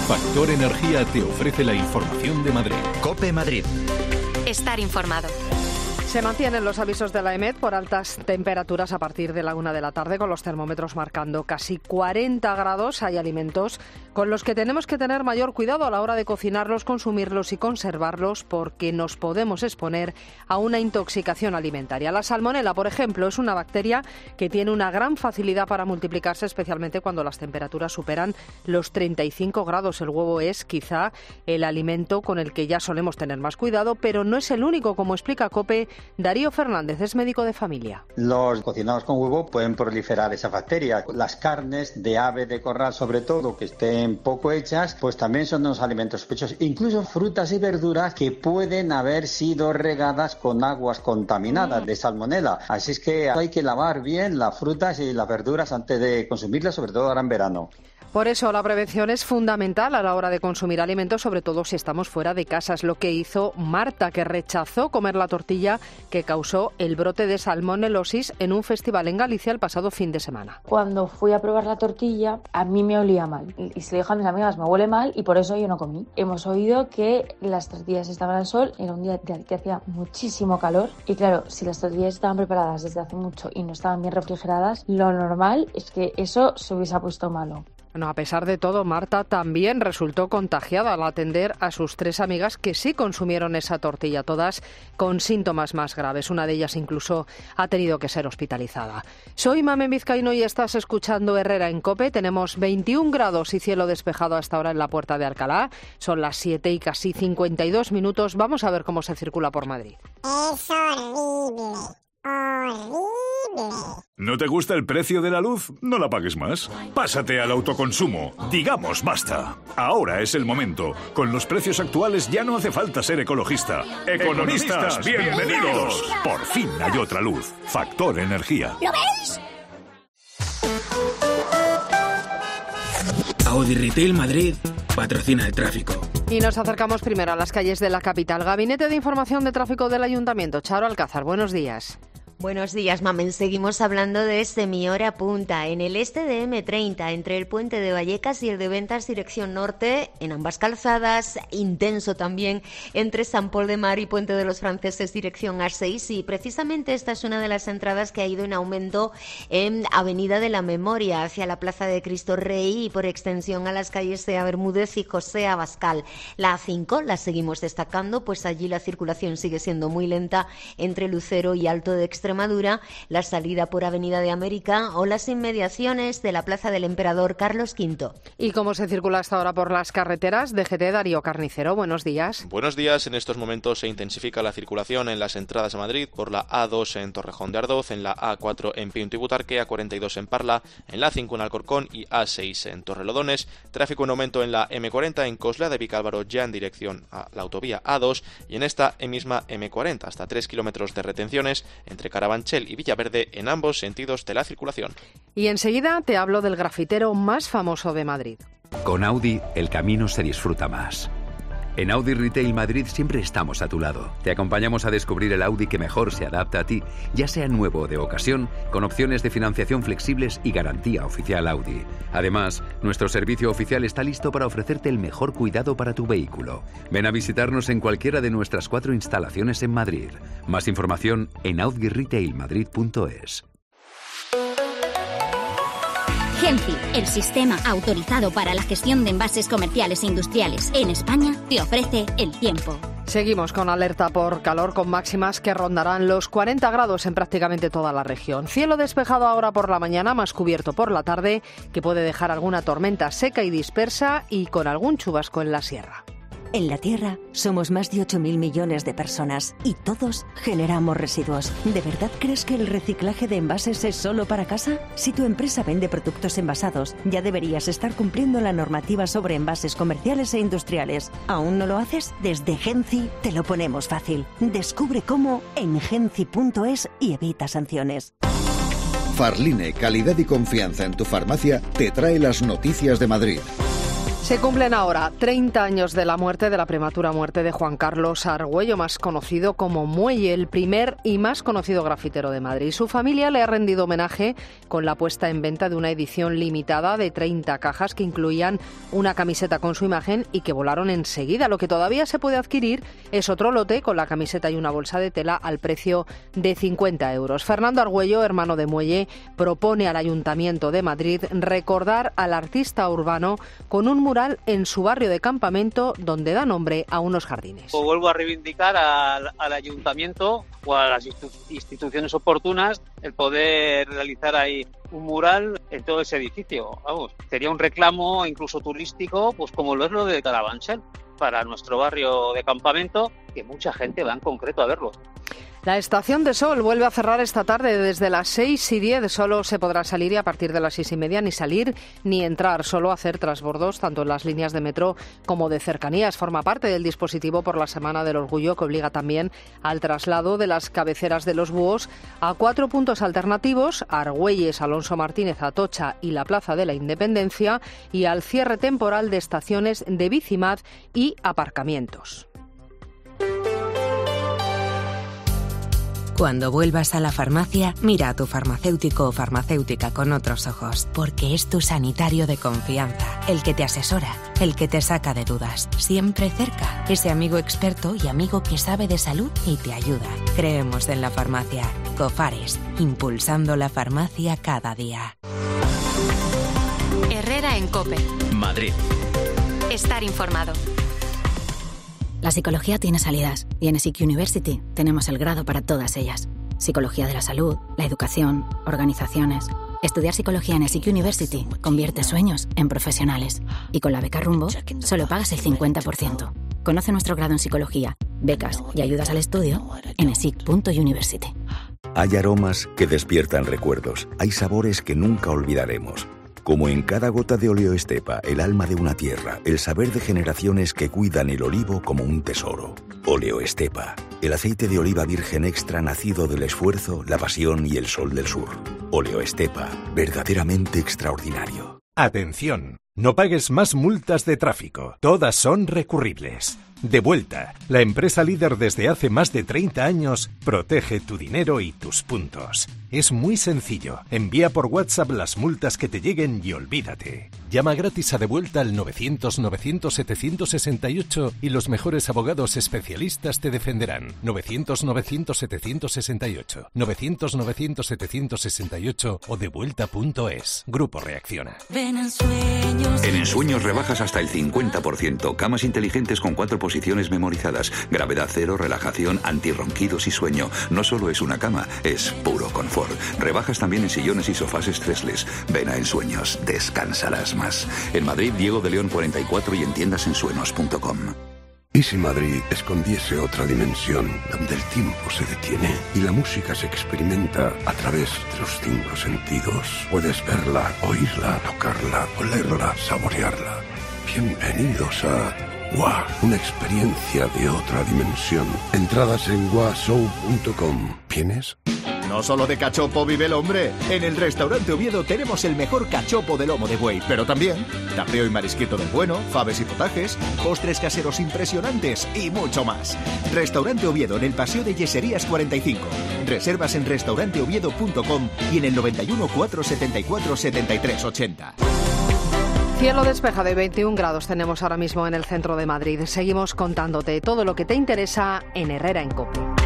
Factor Energía te ofrece la información de Madrid. COPE Madrid. Estar informado. Se mantienen los avisos de la EMET por altas temperaturas a partir de la 1 de la tarde, con los termómetros marcando casi 40 grados. Hay alimentos con los que tenemos que tener mayor cuidado a la hora de cocinarlos, consumirlos y conservarlos, porque nos podemos exponer a una intoxicación alimentaria. La salmonela, por ejemplo, es una bacteria que tiene una gran facilidad para multiplicarse, especialmente cuando las temperaturas superan los 35 grados. El huevo es quizá el alimento con el que ya solemos tener más cuidado, pero no es el único, como explica COPE Darío Fernández, es médico de familia. Los cocinados con huevo pueden proliferar esa bacteria. Las carnes de ave de corral, sobre todo, que estén poco hechas, pues también son unos alimentos sospechosos. Incluso frutas y verduras que pueden haber sido regadas con aguas contaminadas de salmonela. Así es que hay que lavar bien las frutas y las verduras antes de consumirlas, sobre todo ahora en verano. Por eso la prevención es fundamental a la hora de consumir alimentos, sobre todo si estamos fuera de casa. Es lo que hizo Marta, que rechazó comer la tortilla que causó el brote de salmonelosis en un festival en Galicia el pasado fin de semana. Cuando fui a probar la tortilla, a mí me olía mal. Y se le dijo a mis amigas, me huele mal, y por eso yo no comí. Hemos oído que las tortillas estaban al sol, era un día que hacía muchísimo calor. Y claro, si las tortillas estaban preparadas desde hace mucho y no estaban bien refrigeradas, lo normal es que eso se hubiese puesto malo. Bueno, a pesar de todo, Marta también resultó contagiada al atender a sus 3 amigas que sí consumieron esa tortilla, todas con síntomas más graves. Una de ellas incluso ha tenido que ser hospitalizada. Soy Mamen Vizcaíno y estás escuchando Herrera en COPE. Tenemos 21 grados y cielo despejado hasta ahora en la Puerta de Alcalá. Son las 7 y casi 52 minutos. Vamos a ver cómo se circula por Madrid. Es horrible. Horrible. ¿No te gusta el precio de la luz? No la pagues más. Pásate al autoconsumo. Digamos basta. Ahora es el momento. Con los precios actuales ya no hace falta ser ecologista. ¡Economistas, bienvenidos! Por fin hay otra luz. Factor Energía. ¿Lo veis? Audi Retail Madrid patrocina el tráfico. Y nos acercamos primero a las calles de la capital. Gabinete de Información de Tráfico del Ayuntamiento. Charo Alcázar, buenos días. Buenos días, Mamen. Seguimos hablando de semihora punta. En el este de M30, entre el puente de Vallecas y el de Ventas, dirección norte, en ambas calzadas. Intenso también entre San Pol de Mar y Puente de los Franceses, dirección A6. Y precisamente esta es una de las entradas que ha ido en aumento en Avenida de la Memoria, hacia la Plaza de Cristo Rey y por extensión a las calles Cea Bermúdez y José Abascal. La A5 la seguimos destacando, pues allí la circulación sigue siendo muy lenta entre Lucero y Alto de Extremadura, la salida por Avenida de América o las inmediaciones de la Plaza del Emperador Carlos V. ¿Y cómo se circula hasta ahora por las carreteras? DGT, Darío Carnicero, buenos días. Buenos días. En estos momentos se intensifica la circulación en las entradas a Madrid por la A2 en Torrejón de Ardoz, en la A4 en Pinto y Butarque, A42 en Parla, en la A5 en Alcorcón y A6 en Torrelodones. Tráfico en aumento en la M40 en Coslada de Vicálvaro, ya en dirección a la autovía A2, y en esta misma M40 hasta 3 kilómetros de retenciones entre Carabanchel y Villaverde en ambos sentidos de la circulación. Y enseguida te hablo del grafitero más famoso de Madrid. Con Audi, el camino se disfruta más. En Audi Retail Madrid siempre estamos a tu lado. Te acompañamos a descubrir el Audi que mejor se adapta a ti, ya sea nuevo o de ocasión, con opciones de financiación flexibles y garantía oficial Audi. Además, nuestro servicio oficial está listo para ofrecerte el mejor cuidado para tu vehículo. Ven a visitarnos en cualquiera de nuestras 4 instalaciones en Madrid. Más información en audirailmadrid.es. Genci, el sistema autorizado para la gestión de envases comerciales e industriales en España, te ofrece el tiempo. Seguimos con alerta por calor, con máximas que rondarán los 40 grados en prácticamente toda la región. Cielo despejado ahora por la mañana, más cubierto por la tarde, que puede dejar alguna tormenta seca y dispersa y con algún chubasco en la sierra. En la Tierra somos más de 8.000 millones de personas y todos generamos residuos. ¿De verdad crees que el reciclaje de envases es solo para casa? Si tu empresa vende productos envasados, ya deberías estar cumpliendo la normativa sobre envases comerciales e industriales. ¿Aún no lo haces? Desde Genci te lo ponemos fácil. Descubre cómo en genci.es y evita sanciones. Farline, calidad y confianza en tu farmacia, te trae las noticias de Madrid. Se cumplen ahora 30 años de la muerte, de la prematura muerte de Juan Carlos Argüello, más conocido como Muelle, el primer y más conocido grafitero de Madrid. Su familia le ha rendido homenaje con la puesta en venta de una edición limitada de 30 cajas que incluían una camiseta con su imagen y que volaron enseguida. Lo que todavía se puede adquirir es otro lote con la camiseta y una bolsa de tela al precio de 50 euros. Fernando Argüello, hermano de Muelle, propone al Ayuntamiento de Madrid recordar al artista urbano con un mural en su barrio de Campamento, donde da nombre a unos jardines. Vuelvo a reivindicar al Ayuntamiento o a las instituciones oportunas el poder realizar ahí un mural en todo ese edificio. Vamos, sería un reclamo incluso turístico, pues como lo es lo de Carabanchel, para nuestro barrio de Campamento, que mucha gente va en concreto a verlo. La Estación de Sol vuelve a cerrar esta tarde desde las 6:10. Solo se podrá salir y a partir de las 6:30 ni salir ni entrar, solo hacer transbordos tanto en las líneas de metro como de cercanías. Forma parte del dispositivo por la Semana del Orgullo, que obliga también al traslado de las cabeceras de los búhos a 4 puntos alternativos: Argüelles, Alonso Martínez, Atocha y la Plaza de la Independencia, y al cierre temporal de estaciones de Bicimad y aparcamientos. Cuando vuelvas a la farmacia, mira a tu farmacéutico o farmacéutica con otros ojos, porque es tu sanitario de confianza, el que te asesora, el que te saca de dudas, siempre cerca, ese amigo experto y amigo que sabe de salud y te ayuda. Creemos en la farmacia. Cofares, impulsando la farmacia cada día. Herrera en COPE. Madrid. Estar informado. La psicología tiene salidas y en SIC University tenemos el grado para todas ellas. Psicología de la salud, la educación, organizaciones. Estudiar psicología en SIC University convierte sueños en profesionales. Y con la beca Rumbo solo pagas el 50%. Conoce nuestro grado en psicología, becas y ayudas al estudio en esic.university. Hay aromas que despiertan recuerdos. Hay sabores que nunca olvidaremos. Como en cada gota de Oleo Estepa, el alma de una tierra, el saber de generaciones que cuidan el olivo como un tesoro. Oleo Estepa, el aceite de oliva virgen extra nacido del esfuerzo, la pasión y el sol del sur. Oleo Estepa, verdaderamente extraordinario. Atención, no pagues más multas de tráfico, todas son recurribles. Devuelta, la empresa líder desde hace más de 30 años, protege tu dinero y tus puntos. Es muy sencillo, envía por WhatsApp las multas que te lleguen y olvídate. Llama gratis a Devuelta al 900-900-768 y los mejores abogados especialistas te defenderán. 900-900-768, 900-900-768 o devuelta.es. Grupo Reacciona. En Ensueños rebajas hasta el 50%. Camas inteligentes con 4 posiciones memorizadas. Gravedad cero, relajación, antirronquidos y sueño. No solo es una cama, es puro confort. Rebajas también en sillones y sofás estresless. Ven a Ensueños, descansarás más. En Madrid, Diego de León 44 y en tiendasensueños.com. ¿Y si Madrid escondiese otra dimensión donde el tiempo se detiene y la música se experimenta a través de los 5 sentidos? Puedes verla, oírla, tocarla, olerla, saborearla. Bienvenidos a WA, una experiencia de otra dimensión. Entradas en washow.com. ¿Vienes? No solo de cachopo vive el hombre. En el Restaurante Oviedo tenemos el mejor cachopo de lomo de buey, pero también tapeo y marisquito del bueno, faves y potajes, postres caseros impresionantes y mucho más. Restaurante Oviedo en el Paseo de Yeserías 45. Reservas en restauranteoviedo.com y en el 91 474 73 80. Cielo despejado de 21 grados tenemos ahora mismo en el centro de Madrid. Seguimos contándote todo lo que te interesa en Herrera en COPE.